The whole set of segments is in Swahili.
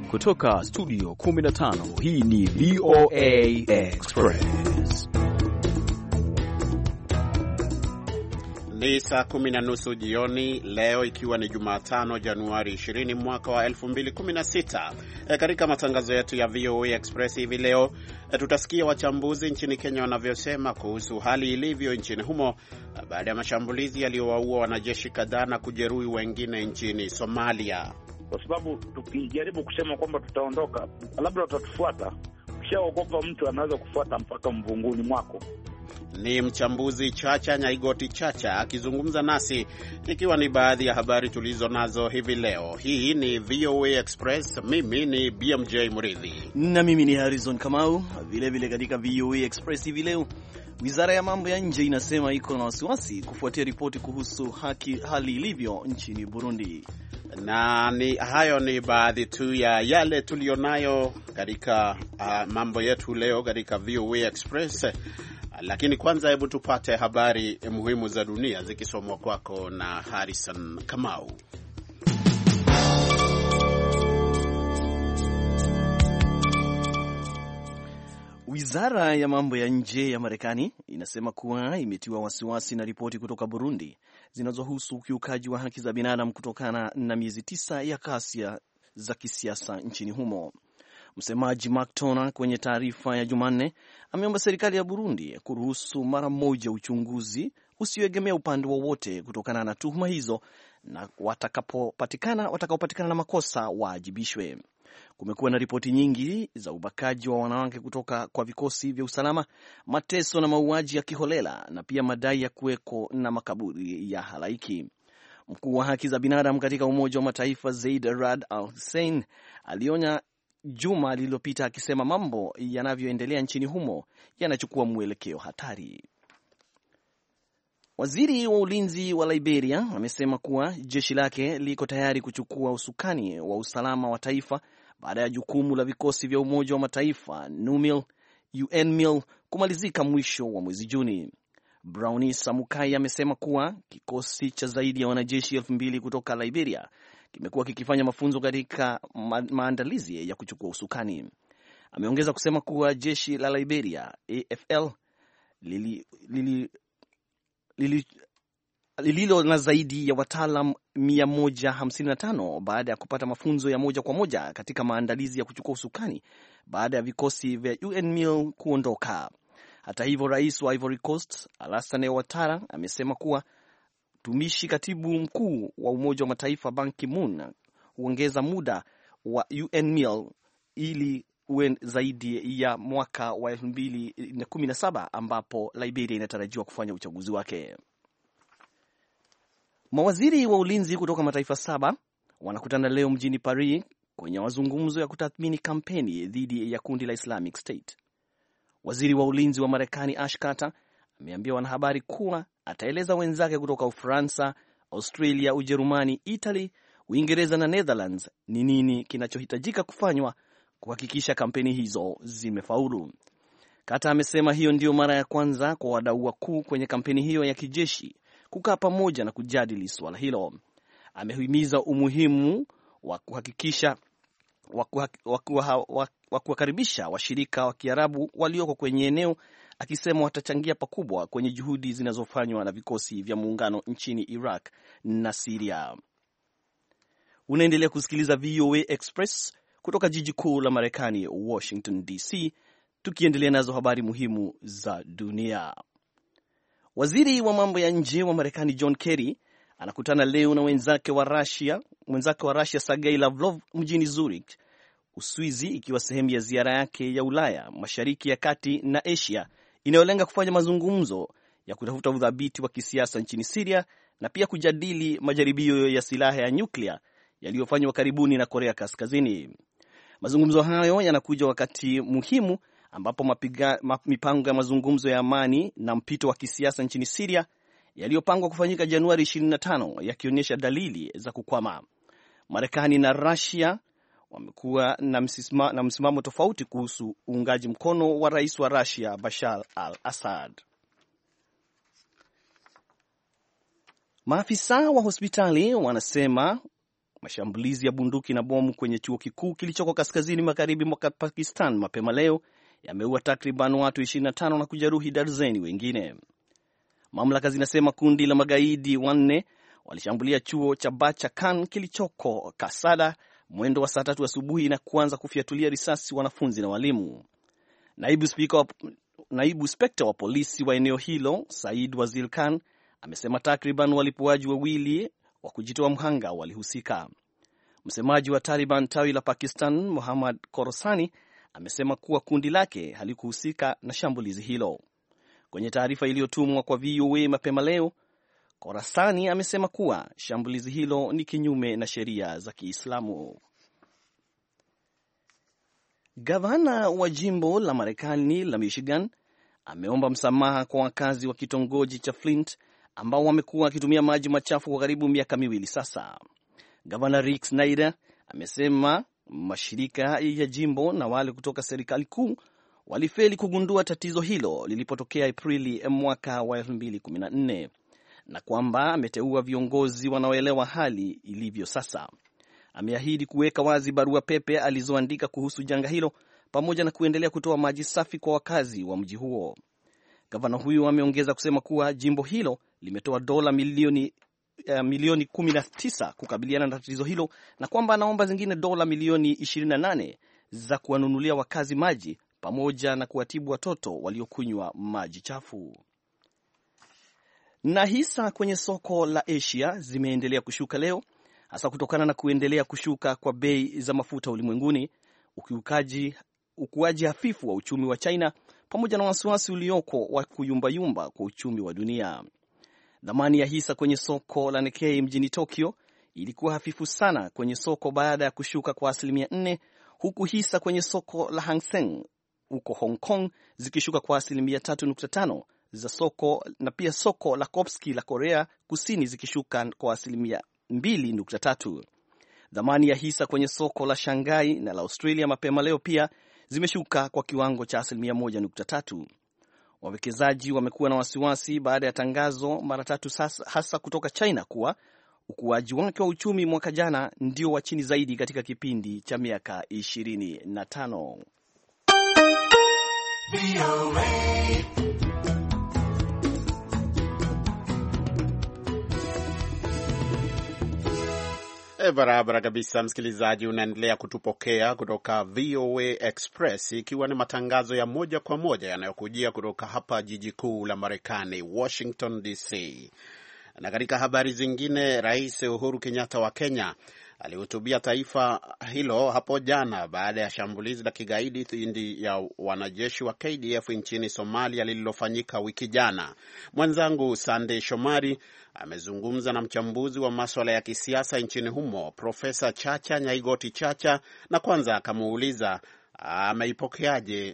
Kutoka studio 15 hii ni VOA Express. Ni saa 10:30 jioni leo, ikiwa ni Jumatano Januari 20 mwaka wa 2016. Katika matangazo yetu ya VOA Express hivi leo tutasikia wachambuzi nchini Kenya wanavyosema kuhusu hali ilivyo nchini humo baada ya mashambulizi yaliyowaua wanajeshi kadhaa na kujeruhi wengine nchini Somalia. Kwa sababu tukijaribu kusema kwamba tutaondoka, labda watatufuata. Ukishaogopa mtu anaweza kufuata mpaka mvunguni mwako. Ni mchambuzi Chacha Nyaigoti Chacha akizungumza nasi, ikiwa ni baadhi ya habari tulizo nazo hivi leo. Hii ni VOA Express, mimi ni BMJ Muridhi na mimi ni Harrison Kamau. Vile katika VOA Express hivi leo, Wizara ya mambo ya nje inasema iko na wasiwasi kufuatia ripoti kuhusu hali ilivyo nchini Burundi. Na hayo ni baadhi tu ya yale tulionayo katika mambo yetu leo katika VOA Express. Lakini kwanza hebu tupate habari muhimu za dunia zikisomwa kwako na Harrison Kamau. Wizara ya mambo ya nje ya Marekani inasema kuwa imetiwa wasiwasi na ripoti kutoka Burundi zinazohusu ukiukaji wa haki za binadamu kutokana na miezi 9 ya ghasia za kisiasa nchini humo. Msemaji Mark Tona kwenye taarifa ya Jumanne ameomba serikali ya Burundi kuruhusu mara moja uchunguzi usioegemea upande wowote kutokana na tuhuma hizo, na watakaopatikana na makosa waajibishwe. Kumekuwa na ripoti nyingi za ubakaji wa wanawake kutoka kwa vikosi vya usalama, mateso na mauaji ya kiholela, na pia madai ya kuweko na makaburi ya halaiki. Mkuu wa haki za binadamu katika Umoja wa Mataifa Zeid Rad Al Hussein alionya juma lililopita akisema mambo yanavyoendelea nchini humo yanachukua mwelekeo hatari. Waziri wa ulinzi wa Liberia amesema kuwa jeshi lake liko tayari kuchukua usukani wa usalama wa taifa baada ya jukumu la vikosi vya Umoja wa Mataifa UNMIL kumalizika mwisho wa mwezi Juni. Brownie Samukai amesema kuwa kikosi cha zaidi ya wanajeshi 2,000 kutoka Liberia kimekuwa kikifanya mafunzo katika maandalizi ya kuchukua usukani. Ameongeza kusema kuwa jeshi la Liberia AFL lililo na zaidi ya wataalam 155 baada ya kupata mafunzo ya moja kwa moja katika maandalizi ya kuchukua usukani baada ya vikosi vya UNMIL kuondoka. Hata hivyo, rais wa Ivory Coast Alassane Ouattara amesema kuwa tumishi katibu mkuu wa Umoja wa Mataifa Ban Ki-moon huongeza muda wa UNMIL ili uwe zaidi ya mwaka wa 2017 ambapo Liberia inatarajiwa kufanya uchaguzi wake. Mawaziri wa ulinzi kutoka mataifa 7 wanakutana leo mjini Paris kwenye mazungumzo ya kutathmini kampeni dhidi ya kundi la Islamic State. Waziri wa ulinzi wa Marekani Ash Carter ameambia wanahabari kuwa ataeleza wenzake kutoka Ufaransa, Australia, Ujerumani, Italy, Uingereza na Netherlands ni nini kinachohitajika kufanywa kuhakikisha kampeni hizo zimefaulu. Carter amesema hiyo ndio mara ya kwanza kwa wadau wakuu kwenye kampeni hiyo ya kijeshi kukaa pamoja na kujadili swala hilo. Amehimiza umuhimu wa kuhakikisha wa kuwakaribisha washirika wa Kiarabu walioko kwenye eneo, akisema watachangia pakubwa kwenye juhudi zinazofanywa na vikosi vya muungano nchini Iraq na Syria. Unaendelea kusikiliza VOA Express kutoka jiji kuu la Marekani, Washington DC, tukiendelea nazo habari muhimu za dunia. Waziri wa mambo ya nje wa Marekani John Kerry anakutana leo na mwenzake wa Russia Sergei Lavrov mjini Zurich, Uswizi, ikiwa sehemu ya ziara yake ya Ulaya, Mashariki ya Kati na Asia inayolenga kufanya mazungumzo ya kutafuta udhabiti wa kisiasa nchini Syria na pia kujadili majaribio ya silaha ya nyuklia yaliyofanywa karibuni na Korea Kaskazini. Mazungumzo hayo yanakuja wakati muhimu ambapo mipango ya mazungumzo ya amani na mpito wa kisiasa nchini Syria yaliyopangwa kufanyika Januari 25 yakionyesha dalili za kukwama. Marekani na Russia wamekuwa na msimamo tofauti kuhusu uungaji mkono wa rais wa Russia Bashar al-Assad. Maafisa wa hospitali wanasema Mashambulizi ya bunduki na bomu kwenye chuo kikuu kilichoko kaskazini magharibi mwa Pakistan mapema leo yameua takriban watu 25 na kujeruhi darzeni wengine. Mamlaka zinasema kundi la magaidi wanne walishambulia chuo cha Bacha Khan kilichoko Kasada mwendo wa saa 3 asubuhi na kuanza kufiatulia risasi wanafunzi na walimu. Naibu spekta wa polisi wa eneo hilo Said Wazir Khan amesema takriban walipuaji wawili wa kujitoa mhanga walihusika. Msemaji wa Taliban tawi la Pakistan Muhammad Khorasani amesema kuwa kundi lake halikuhusika na shambulizi hilo. Kwenye taarifa iliyotumwa kwa VOA mapema leo, Khorasani amesema kuwa shambulizi hilo ni kinyume na sheria za Kiislamu. Gavana wa jimbo la Marekani la Michigan ameomba msamaha kwa wakazi wa kitongoji cha Flint ambao wamekuwa wakitumia maji machafu kwa karibu miaka miwili sasa. Gavana Rick Snyder amesema mashirika ya jimbo na wale kutoka serikali kuu walifeli kugundua tatizo hilo lilipotokea Aprili mwaka wa 2014 na kwamba ameteua viongozi wanaoelewa hali ilivyo sasa. Ameahidi kuweka wazi barua pepe alizoandika kuhusu janga hilo pamoja na kuendelea kutoa maji safi kwa wakazi wa mji huo. Gavana huyu ameongeza kusema kuwa jimbo hilo limetoa dola milioni 19 kukabiliana na tatizo hilo na kwamba anaomba zingine dola milioni 28 za kuwanunulia wakazi maji pamoja na kuwatibu watoto waliokunywa maji chafu. Na hisa kwenye soko la Asia zimeendelea kushuka leo, hasa kutokana na kuendelea kushuka kwa bei za mafuta ulimwenguni, ukuaji hafifu wa uchumi wa China pamoja na wasiwasi ulioko wa kuyumbayumba kwa uchumi wa dunia. Dhamani ya hisa kwenye soko la Nikkei mjini Tokyo ilikuwa hafifu sana kwenye soko baada ya kushuka kwa 4%, huku hisa kwenye soko la Hang Seng huko Hong Kong zikishuka kwa 3.5% za soko, na pia soko la Kopski la Korea Kusini zikishuka kwa 2.3%. Dhamani ya hisa kwenye soko la Shanghai na la Australia mapema leo pia zimeshuka kwa kiwango cha 1.3%. Wawekezaji wamekuwa na wasiwasi baada ya tangazo mara tatu sasa, hasa kutoka China kuwa ukuaji wake wa uchumi mwaka jana ndio wa chini zaidi katika kipindi cha miaka 25. Barabara kabisa, msikilizaji, unaendelea kutupokea kutoka VOA Express, ikiwa ni matangazo ya moja kwa moja yanayokujia kutoka hapa jiji kuu la Marekani, Washington DC. Na katika habari zingine, Rais Uhuru Kenyatta wa Kenya alihutubia taifa hilo hapo jana baada ya shambulizi la kigaidi dhidi ya wanajeshi wa KDF nchini Somalia lililofanyika wiki jana. Mwenzangu Sunday Shomari amezungumza na mchambuzi wa masuala ya kisiasa nchini humo, Profesa Chacha Nyaigoti Chacha, na kwanza akamuuliza ameipokeaje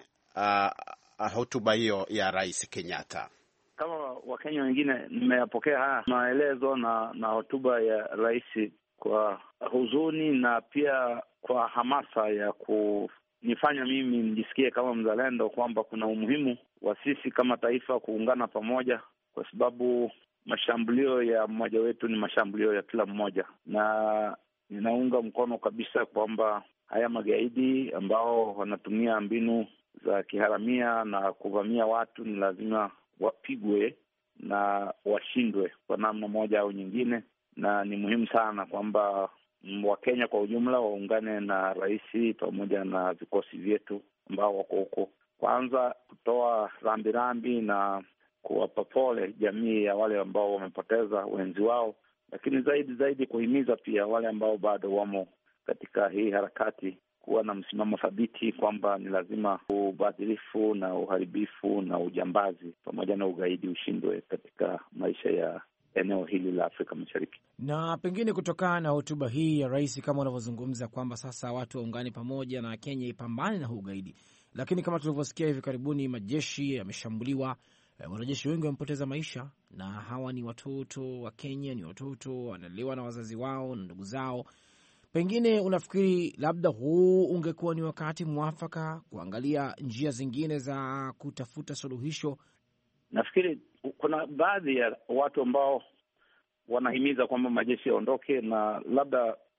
hotuba hiyo ya Rais Kenyatta. Kama Wakenya wengine nimeyapokea haya maelezo na hotuba ya rais kwa huzuni na pia kwa hamasa ya kunifanya mimi nijisikie kama mzalendo kwamba kuna umuhimu wa sisi kama taifa kuungana pamoja, kwa sababu mashambulio ya mmoja wetu ni mashambulio ya kila mmoja, na ninaunga mkono kabisa kwamba haya magaidi ambao wanatumia mbinu za kiharamia na kuvamia watu ni lazima wapigwe na washindwe kwa namna moja au nyingine, na ni muhimu sana kwamba Wakenya kwa ujumla waungane na rais pamoja na vikosi vyetu ambao wako huko, kwanza kutoa rambirambi na kuwapa pole jamii ya wale ambao wamepoteza wenzi wao, lakini zaidi kuhimiza pia wale ambao bado wamo katika hii harakati kuwa na msimamo thabiti kwamba ni lazima ubadhirifu na uharibifu na ujambazi pamoja na ugaidi ushindwe katika maisha ya eneo hili la Afrika Mashariki. Na pengine kutokana na hotuba hii ya rais, kama unavyozungumza kwamba sasa watu waungane pamoja na Kenya ipambane na ugaidi, lakini kama tulivyosikia hivi karibuni majeshi yameshambuliwa, wanajeshi wengi wamepoteza maisha, na hawa ni watoto wa Kenya, ni watoto wanalelewa na wazazi wao na ndugu zao. Pengine unafikiri labda huu ungekuwa ni wakati mwafaka kuangalia njia zingine za kutafuta suluhisho? Nafikiri kuna baadhi ya watu ambao wanahimiza kwamba majeshi yaondoke, na labda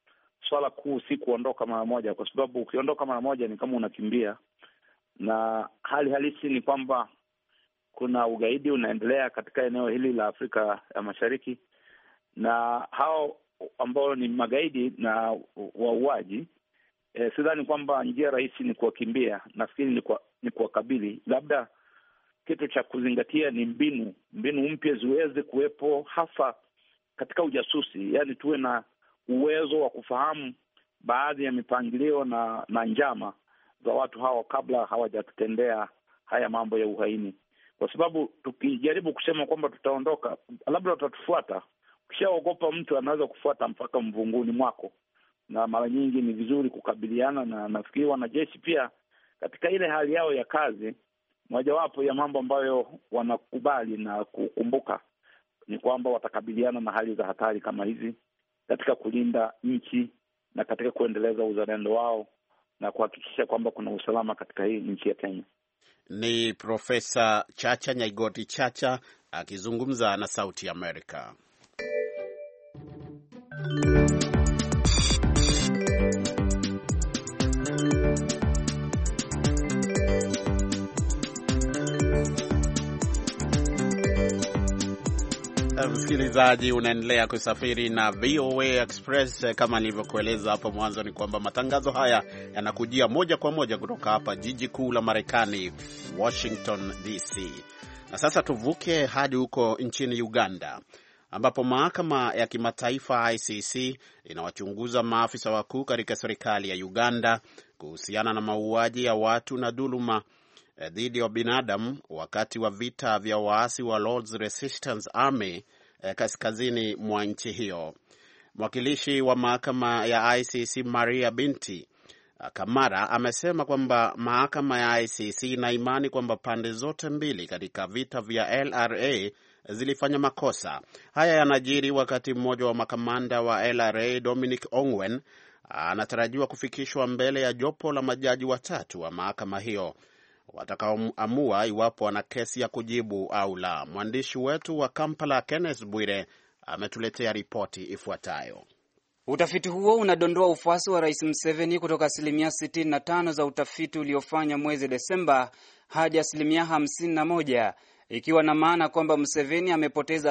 swala kuu si kuondoka mara moja, kwa sababu ukiondoka mara moja ni kama unakimbia, na hali halisi ni kwamba kuna ugaidi unaendelea katika eneo hili la Afrika ya Mashariki, na hao ambao ni magaidi na wauaji, sidhani kwamba njia rahisi ni kuwakimbia. Nafikiri ni kuwakabili. Labda kitu cha kuzingatia ni mbinu mpya ziweze kuwepo, hasa katika ujasusi, yaani tuwe na uwezo wa kufahamu baadhi ya mipangilio na njama za watu hao kabla hawajatutendea haya mambo ya uhaini, kwa sababu tukijaribu kusema kwamba tutaondoka, labda watatufuata. Ukishaogopa mtu anaweza kufuata mpaka mvunguni mwako, na mara nyingi ni vizuri kukabiliana. Na nafikiri wanajeshi pia katika ile hali yao ya kazi, mojawapo ya mambo ambayo wanakubali na kukumbuka ni kwamba watakabiliana na hali za hatari kama hizi katika kulinda nchi na katika kuendeleza uzalendo wao na kuhakikisha kwamba kuna usalama katika hii nchi ya Kenya. Ni Profesa Chacha Nyaigoti Chacha akizungumza na Sauti Amerika. Msikilizaji, unaendelea kusafiri na VOA Express. Kama nilivyokueleza hapo mwanzo, ni kwamba matangazo haya yanakujia moja kwa moja kutoka hapa jiji kuu la Marekani, Washington DC. Na sasa tuvuke hadi huko nchini Uganda, ambapo mahakama ya kimataifa ICC inawachunguza maafisa wakuu katika serikali ya Uganda kuhusiana na mauaji ya watu na dhuluma dhidi ya binadamu wakati wa vita vya waasi wa Lord's Resistance Army kaskazini mwa nchi hiyo. Mwakilishi wa mahakama ya ICC Maria Binti Kamara amesema kwamba mahakama ya ICC ina imani kwamba pande zote mbili katika vita vya LRA zilifanya makosa. Haya yanajiri wakati mmoja wa makamanda wa LRA Dominic Ongwen anatarajiwa kufikishwa mbele ya jopo la majaji watatu wa mahakama hiyo watakaoamua iwapo ana kesi ya kujibu au la. Mwandishi wetu wa Kampala Kenneth Bwire ametuletea ripoti ifuatayo. Utafiti huo unadondoa ufuasi wa Rais Museveni kutoka 65% za utafiti uliofanya mwezi Desemba hadi 51%, ikiwa na maana kwamba Museveni amepoteza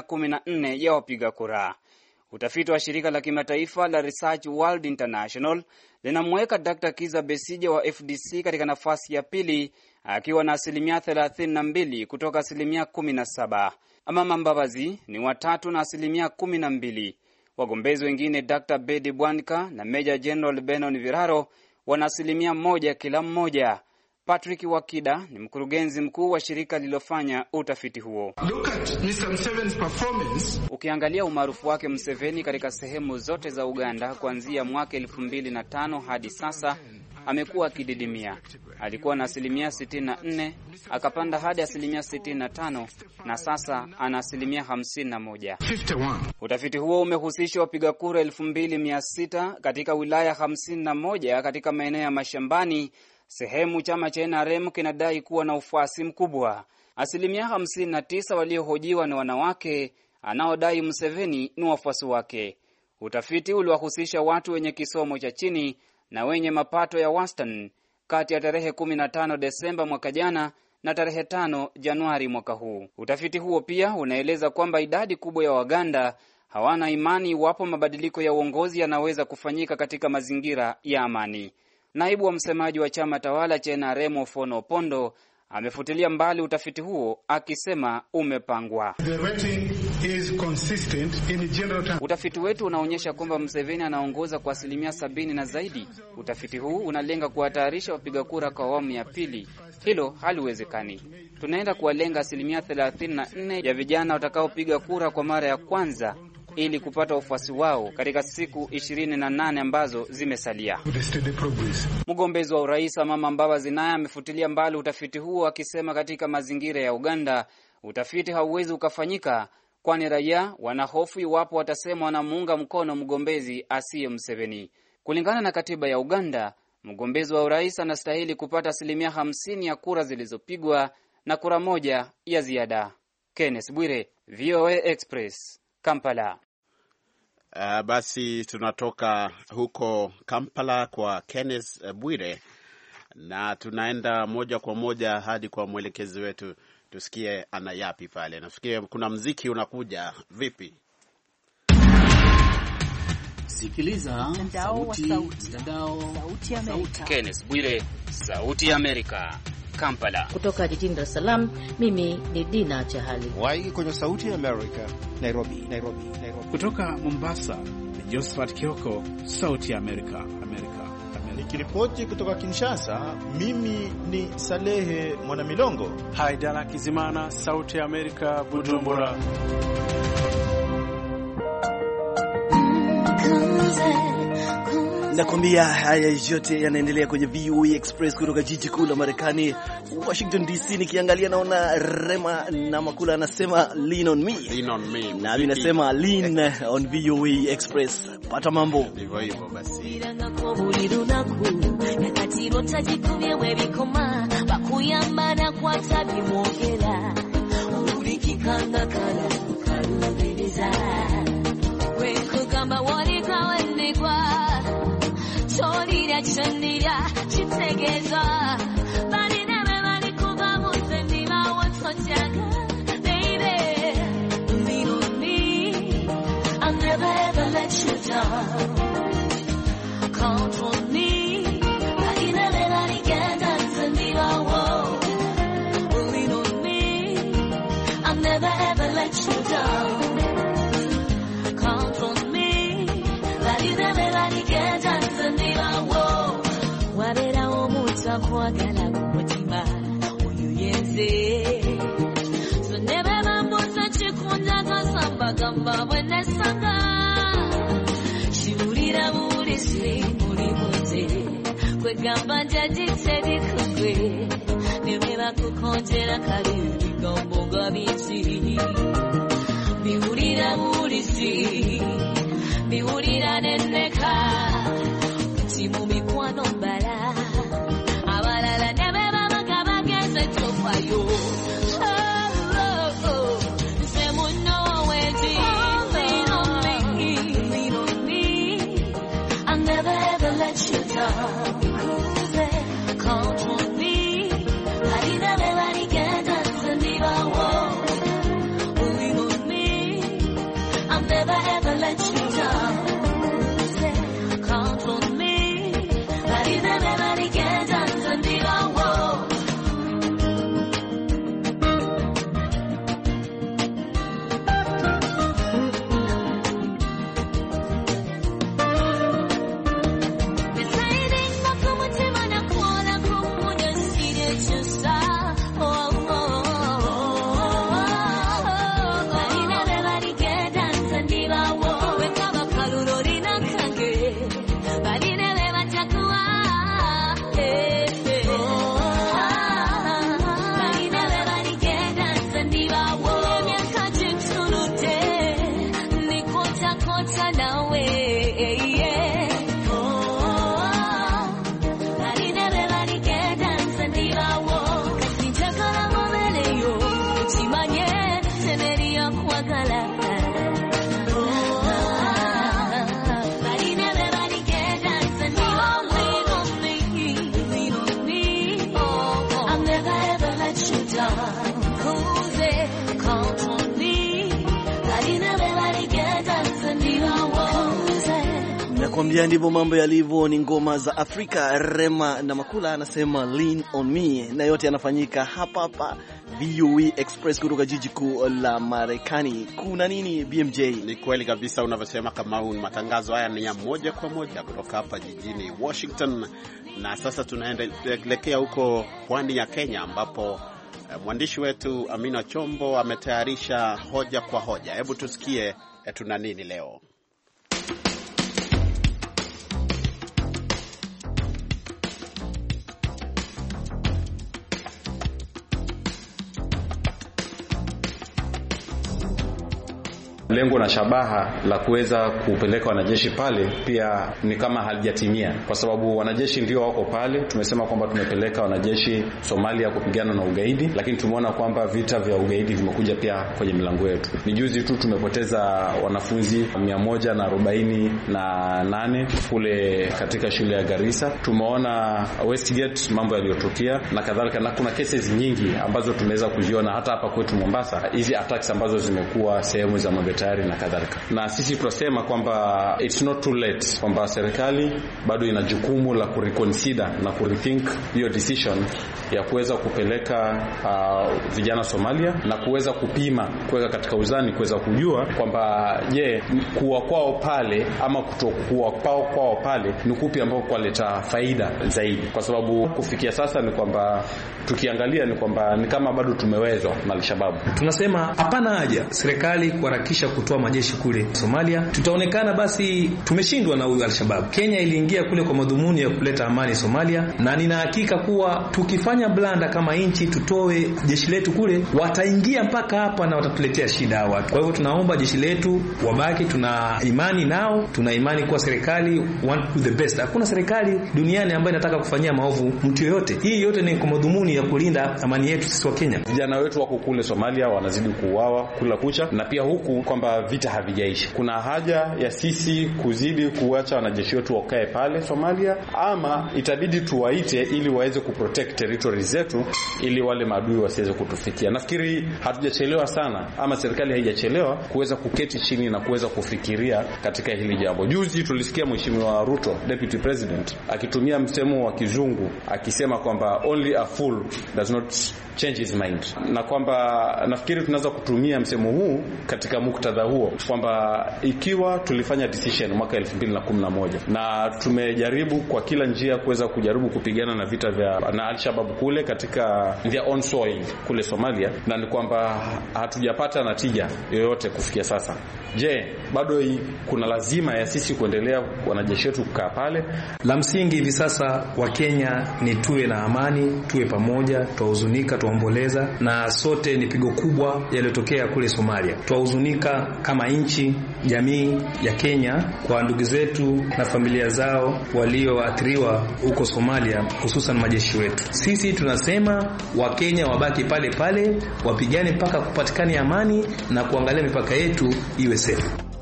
14% ya wapiga kura. Utafiti wa shirika la kimataifa la Research World International linamweka Dr. Kiza Besije wa FDC katika nafasi ya pili akiwa na 32% kutoka 17%. Amama Mbabazi ni watatu na 12%. Wagombezi wengine Dr. Bedi Bwanika na Major General Benon Viraro wana 1% kila mmoja. Patrick Wakida ni mkurugenzi mkuu wa shirika lililofanya utafiti huo. Look at Mr. Museveni's performance. Ukiangalia umaarufu wake Museveni katika sehemu zote za Uganda kuanzia mwaka 2005 hadi sasa, amekuwa akididimia. Alikuwa na 64%, akapanda hadi 65%, na sasa ana 51%. Utafiti huo umehusisha wapiga kura 2600 katika wilaya 51 katika maeneo ya mashambani, sehemu chama cha NRM kinadai kuwa na ufuasi mkubwa. 59% waliohojiwa na wanawake anaodai Museveni ni wafuasi wake. Utafiti uliwahusisha watu wenye kisomo cha chini na wenye mapato ya wastani kati ya tarehe 15 Desemba mwaka jana na tarehe 5 Januari mwaka huu. Utafiti huo pia unaeleza kwamba idadi kubwa ya Waganda hawana imani iwapo mabadiliko ya uongozi yanaweza kufanyika katika mazingira ya amani. Naibu wa msemaji wa chama tawala cha NRM Ofono Opondo amefutilia mbali utafiti huo akisema umepangwa. Utafiti wetu unaonyesha kwamba Museveni anaongoza kwa 70% na zaidi. Utafiti huu unalenga kuwatayarisha wapiga kura kwa awamu ya pili. Hilo haliwezekani. Tunaenda kuwalenga 34% ya vijana watakaopiga kura kwa mara ya kwanza ili kupata ufuasi wao katika siku 28 ambazo zimesalia. Mgombezi wa urais Amama Mbabazi naye amefutilia mbali utafiti huo akisema katika mazingira ya Uganda utafiti hauwezi ukafanyika kwani raia wanahofu iwapo watasema wanamuunga mkono mgombezi asiye Museveni. Kulingana na katiba ya Uganda, mgombezi wa urais anastahili kupata 50% ya kura zilizopigwa na kura moja ya ziada. Kenneth Bwire, VOA Express, Kampala. Basi tunatoka huko Kampala kwa Kenneth Bwire na tunaenda moja kwa moja hadi kwa mwelekezi wetu tusikie ana yapi pale. Nafikiria kuna mziki unakuja vipi? Sikiliza sauti ya Amerika. Kenneth Bwire, Sauti ya Amerika, Kampala. Kutoka jijini Dar es Salaam, mimi ni Dina Chahali. Waiki kwenye Sauti ya Amerika, Nairobi. Kutoka Mombasa ni Josephat Kioko, Sauti ya Amerika. Nikiripoti kutoka Kinshasa, mimi ni Salehe Mwanamilongo. Haidara Kizimana, Sauti ya Amerika, Bujumbura. Nakwambia haya yote yanaendelea kwenye VOA Express kutoka jiji kuu la Marekani, Washington DC. Nikiangalia naona Rema na Makula anasema lean on me. Na mimi nasema lean on VOA Express. Pata mambo. Hivyo hivyo basi. Chorira chanira chitegeza bali never bali kuba musendi bawotochaga baby lean on me I'll never ever let you down count on me bali never bali genda musendi bawo lean on me I'll never ever let you down count on me bali never bali genda wabera omuta kwagala mutima oyo yenze so never bambuza chikunda kasamba gamba bwenesanga shirira bulisi muri muze kwegamba njagiteri kugwe nemera kukonjera kali bigambo ngabisi biwulira bulisi biwulira neneka Chimumi kwano mbala abalala nebeba bagaba geze tofayo semuno wezi lean on me I'll never ever let you down count on me bali never bali genda zendiba lean on me I'll never ever let you down count on me Nakwambia ndivyo mambo yalivyo, ni ngoma za Afrika. Rema na Makula anasema lean on me, na yote yanafanyika hapa VOA Express kutoka jiji kuu la Marekani. Kuna nini BMJ? Ni kweli kabisa unavyosema kama matangazo haya ni ya moja kwa moja kutoka hapa jijini Washington. Na sasa tunaendelea huko pwani ya Kenya ambapo mwandishi wetu Amina Chombo ametayarisha hoja kwa hoja. Hebu tusikie tuna nini leo. lengo na shabaha la kuweza kupeleka wanajeshi pale pia ni kama halijatimia, kwa sababu wanajeshi ndio wako pale. Tumesema kwamba tumepeleka wanajeshi Somalia kupigana na ugaidi, lakini tumeona kwamba vita vya ugaidi vimekuja pia kwenye milango yetu. Ni juzi tu tumepoteza wanafunzi 148 kule katika shule ya Garissa. Tumeona Westgate mambo yaliyotokea na kadhalika, na kuna cases nyingi ambazo tumeweza kuziona hata hapa kwetu Mombasa, hizi attacks ambazo zimekuwa sehemu za mabetari na kadhalika. Na sisi tunasema kwamba it's not too late, kwamba serikali bado ina jukumu la kureconsider na kurethink hiyo decision ya kuweza kupeleka vijana Somalia na kuweza kupima, kuweka katika uzani, kuweza kujua kwamba je, kuwa kwao pale ama kutokuwa kwao pale ni kupi ambao kwaleta faida zaidi. Kwa sababu kufikia sasa ni kwamba tukiangalia ni kwamba ni kama bado tumewezwa na Al-Shabaab. Tunasema hapana haja serikali kuharakisha kutoa majeshi kule Somalia. Tutaonekana basi tumeshindwa na huyu Al-Shabaab. Kenya iliingia kule kwa madhumuni ya kuleta amani Somalia, na nina hakika kuwa tukifanya blanda kama nchi tutoe jeshi letu kule, wataingia mpaka hapa na watatuletea shida watu. Kwa hivyo tunaomba jeshi letu wabaki, tuna imani nao, tuna imani kwa serikali want to the best. Hakuna serikali duniani ambayo inataka kufanyia maovu mtu yoyote. Hii yote ni kwa madhumuni ya kulinda amani yetu sisi wa Kenya. Vijana wetu wako kule Somalia wanazidi kuuawa kula kucha, na pia huku kwamba vita havijaishi. Kuna haja ya sisi kuzidi kuacha wanajeshi wetu wakae pale Somalia, ama itabidi tuwaite ili waweze kuprotect territory zetu ili wale maadui wasiweze kutufikia. Nafikiri hatujachelewa sana, ama serikali haijachelewa kuweza kuketi chini na kuweza kufikiria katika hili jambo. Juzi tulisikia Mheshimiwa Ruto, Deputy President, akitumia msemo wa kizungu akisema kwamba only a fool does not change his mind, na kwamba nafikiri tunaweza kutumia msemo huu katika muktadha huo, kwamba ikiwa tulifanya decision mwaka 2011 na tumejaribu kwa kila njia kuweza kujaribu kupigana na vita vya na Al-Shabaab kule katika their own soil kule Somalia, na ni kwamba hatujapata natija yoyote kufikia sasa. Je, bado kuna lazima ya sisi kuendelea wanajeshi wetu kukaa pale? La msingi hivi sasa wa Kenya ni tuwe na amani, tuwe pamoja, tuhuzunika, tuomboleza, na sote ni pigo kubwa yaliyotokea kule Somalia. Tuhuzunika kama nchi, jamii ya Kenya kwa ndugu zetu na familia zao walioathiriwa huko Somalia, hususan majeshi wetu. Sisi tunasema wa Kenya wabaki pale pale, wapigane mpaka kupatikane amani na kuangalia mipaka yetu iwe safe.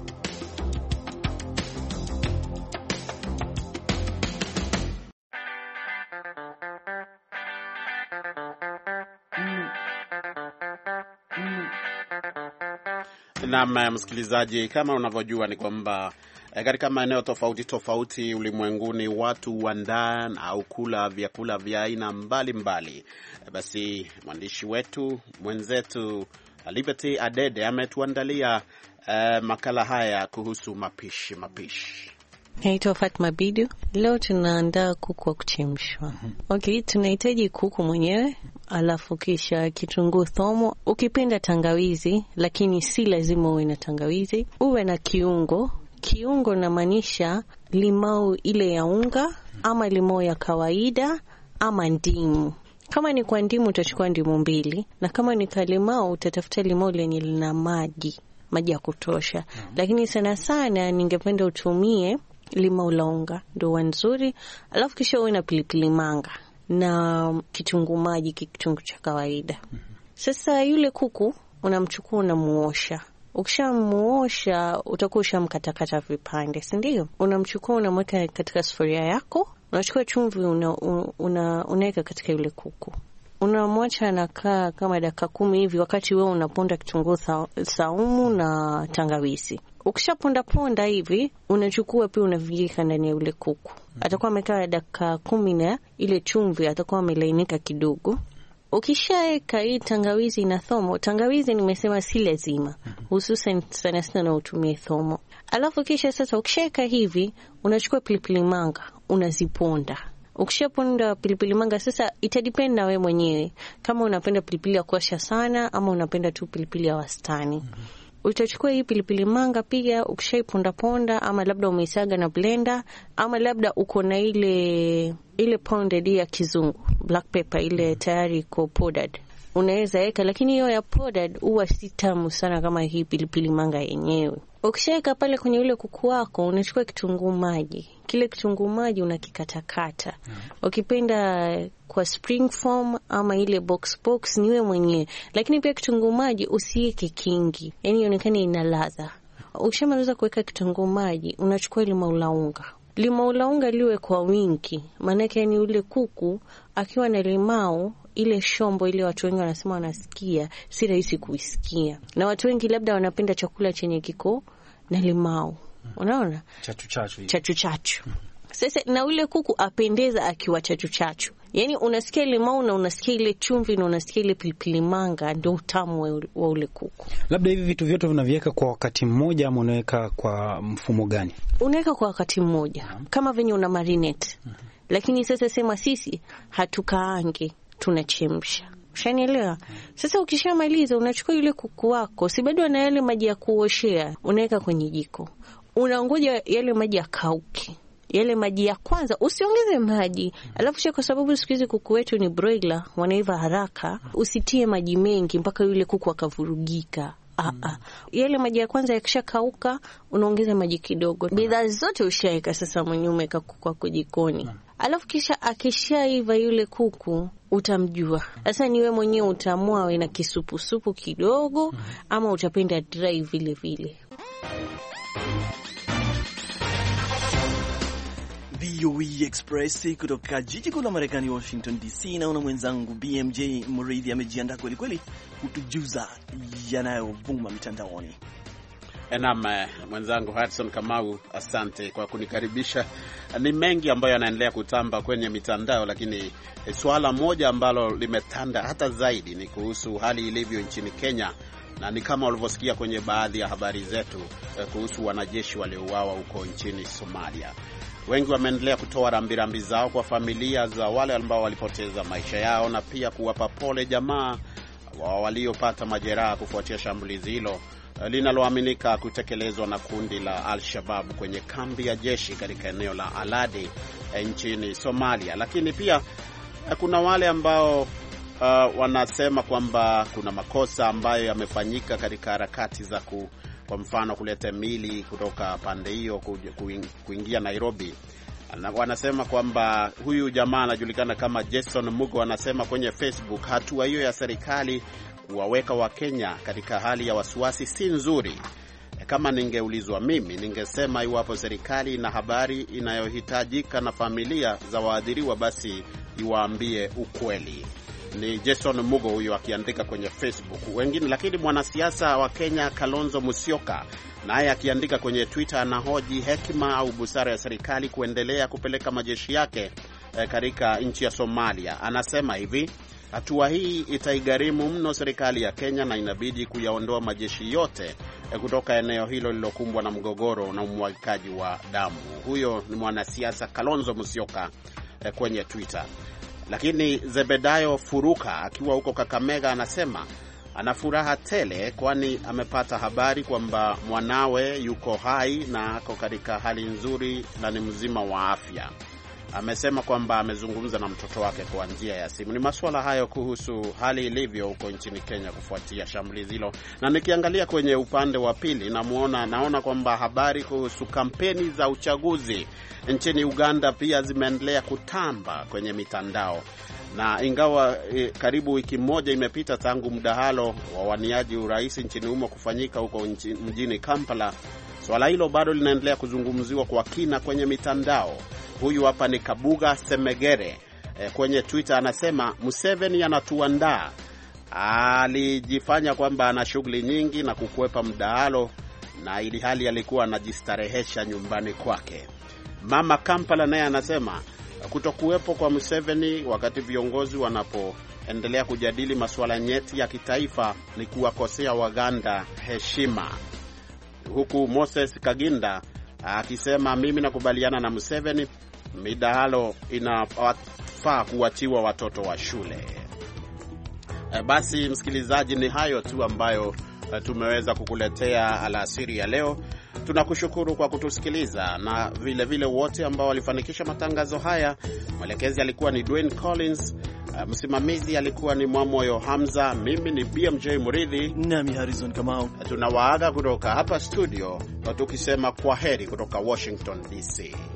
Na msikilizaji, kama unavyojua ni kwamba katika maeneo tofauti tofauti ulimwenguni watu huandaa au kula vyakula vya aina mbalimbali. Basi mwandishi wetu mwenzetu Liberty Adede ametuandalia makala haya kuhusu mapishi. Naitwa Fatma Bidu. Leo tunaandaa kuku wa kuchemshwa. Okay, tunahitaji kuku mwenyewe, alafu kisha kitunguu thomo, ukipenda tangawizi, lakini si lazima uwe na tangawizi. Uwe na kiungo. Kiungo na maanisha limau ile ya unga, ama limau ya kawaida, ama ndimu. Kama ni kwa ndimu utachukua ndimu 2, na kama ni kwa limau utatafuta limau lenye lina maji ya kutosha. Lakini sana sana ningependa utumie limau la unga, ndio nzuri. Alafu kisha uwe na pilipili manga na kitunguu maji, kitunguu cha kawaida. Sasa yule kuku unamchukua, unamuosha. Ukishamuosha utakuwa ushamkatakata vipande, si ndio? Unamchukua, unamweka katika sufuria yako, unachukua chumvi, unaweka katika yule kuku. Unamwacha anakaa kama dakika 10 hivi, wakati wewe unaponda kitunguu saumu na tangawizi. Ukishaponda hivi, unachukua pia unavijika ndani ya yule kuku. Atakuwa amekaa dakika 10 na ile chumvi atakuwa amelainika kidogo. Ukishaeka hii tangawizi na thomo, tangawizi nimesema si lazima, hususan sana sana utumie thomo. Alafu kisha sasa ukishaeka hivi, unachukua pilipili manga, unaziponda. Ukishaponda pilipili manga, sasa itadepend na wewe mwenyewe kama unapenda pilipili ya kuasha sana ama unapenda tu pilipili ya wastani. Utachukua hii pilipili manga pia, ukishaiponda ama labda umeisaga na blender, ama labda uko na ile pounded ya kizungu, black pepper ile tayari iko powdered. unaweza weka, lakini hiyo ya powdered huwa si tamu sana kama hii pilipili manga yenyewe. Ukishaweka pale kwenye ule kuku wako, unachukua kitunguu maji. Kile kitunguu maji unakikatakata. Ukipenda kwa spring form ama ile box niwe mwenyewe. Lakini pia kitunguu maji usiweke kingi, yani ionekane ina ladha. Ukishamaliza kuweka kitunguu maji, unachukua limau la unga liwe kwa wingi. Maana yake ni ule kuku akiwa na limau, ile shombo ile watu wengi wanasema wanasikia, si rahisi kuisikia. Na watu wengi labda wanapenda chakula chenye kiko na limau. Unaona? Chachu. Sasa na ule kuku apendeza akiwa chachu. Yaani unasikia limau na unasikia ile chumvi na unasikia ile pilipili manga, ndio utamu wa ule kuku. Labda hivi vitu vyote vinaviweka kwa wakati mmoja ama unaweka kwa mfumo gani? Unaweka kwa wakati mmoja. Kama venye una marinate. Lakini sasa sema sisi hatukaangi, tunachemsha. Ushanielewa? Sasa ukishamaliza unachukua yule kuku wako, si bado ana yale maji ya kuoshea, unaweka kwenye jiko. Unangoja yale maji yakauke. Yale maji ya kwanza usiongeze maji. Alafu kwa sababu siku hizi kuku wetu ni broiler, wanaiva haraka, usitie maji mengi mpaka yule kuku akavurugika. Yale maji ya kwanza yakishakauka, unaongeza maji kidogo. Bidhaa zote ushaweka sasa mwenyewe umeweka kuku wako jikoni. Alafu kisha akishaiva yule kuku, utamjua. Sasa ni wewe mwenyewe utaamua wewe na kisupu kidogo ama utapenda dry vile vile. VOA Express kutoka jiji kuu la Marekani, Washington DC. Naona mwenzangu BMJ Muriithi amejiandaa kweli kweli kutujuza yanayovuma mitandaoni. Naam, mwenzangu Hudson Kamau, asante kwa kunikaribisha. Ni mengi ambayo yanaendelea kutamba kwenye mitandao, lakini swala moja ambalo limetanda hata zaidi ni kuhusu hali ilivyo nchini Kenya, na ni kama ulivyosikia kwenye baadhi ya habari zetu kuhusu wanajeshi waliouawa huko nchini Somalia. Wengi wameendelea kutoa rambirambi zao kwa familia za wale ambao walipoteza maisha yao na pia kuwapa pole jamaa waliopata majeraha kufuatia shambulizi hilo linaloaminika kutekelezwa na kundi la Al-Shabaab kwenye kambi ya jeshi katika eneo la Aladi nchini Somalia. Lakini pia kuna wale ambao wanasema kwamba kuna makosa ambayo yamefanyika katika harakati za kwa mfano kuleta mili kutoka pande hiyo kuingia Nairobi. Wanasema kwamba huyu jamaa anajulikana kama Jason Mugo, anasema kwenye Facebook hatua hiyo ya serikali kuwaweka Wakenya katika hali ya wasiwasi si nzuri. Kama ningeulizwa mimi, ningesema iwapo serikali ina habari inayohitajika na familia za waathiriwa, basi iwaambie ukweli. Ni Jason Mugo huyo akiandika kwenye Facebook. Wengine, lakini mwanasiasa wa Kenya Kalonzo Musyoka naye akiandika kwenye Twitter anahoji hekima au busara ya serikali kuendelea kupeleka majeshi yake katika nchi ya Somalia. Anasema hivi: hatua hii itaigharimu mno serikali ya Kenya na inabidi kuyaondoa majeshi yote kutoka eneo hilo lilokumbwa na mgogoro na umwagikaji wa damu. Huyo ni mwanasiasa Kalonzo Musyoka kwenye Twitter. Lakini Zebedayo Furuka akiwa huko Kakamega anasema ana furaha tele kwani amepata habari kwamba mwanawe yuko hai na ako katika hali nzuri na ni mzima wa afya. Amesema kwamba amezungumza na mtoto wake kwa njia ya simu. Ni masuala hayo kuhusu hali ilivyo huko nchini Kenya kufuatia shambulizi hilo. Na nikiangalia kwenye upande wa pili naona kwamba habari kuhusu kampeni za uchaguzi nchini Uganda pia zimeendelea kutamba kwenye mitandao. Na ingawa karibu wiki moja imepita tangu mdahalo wa waniaji urais nchini humo kufanyika huko mjini Kampala, swala hilo bado linaendelea kuzungumziwa kwa kina kwenye mitandao. Huyu hapa ni Kabuga Semegere kwenye Twitter anasema Museveni anatuandaa. Alijifanya kwamba ana shughuli nyingi na kukwepa mdahalo, na ili hali alikuwa anajistarehesha nyumbani kwake. Mama Kampala naye anasema kutokuwepo kwa Museveni wakati viongozi wanapoendelea kujadili masuala nyeti ya kitaifa ni kuwakosea Waganda heshima. Huku Moses Kaginda akisema mimi nakubaliana na Museveni, midahalo inafaa kuachiwa watoto wa shule. Basi msikilizaji, ni hayo tu ambayo tumeweza kukuletea alasiri ya leo. Tunakushukuru kwa kutusikiliza na vile vile wote ambao walifanikisha matangazo haya. Mwelekezi alikuwa ni Dwayne Collins, Msimamizi alikuwa ni Mwamoyo Hamza, mimi ni BMJ Muridhi nami Harrison Kamau. Tunawaaga kutoka hapa studio tukisema kwaheri kutoka Washington DC.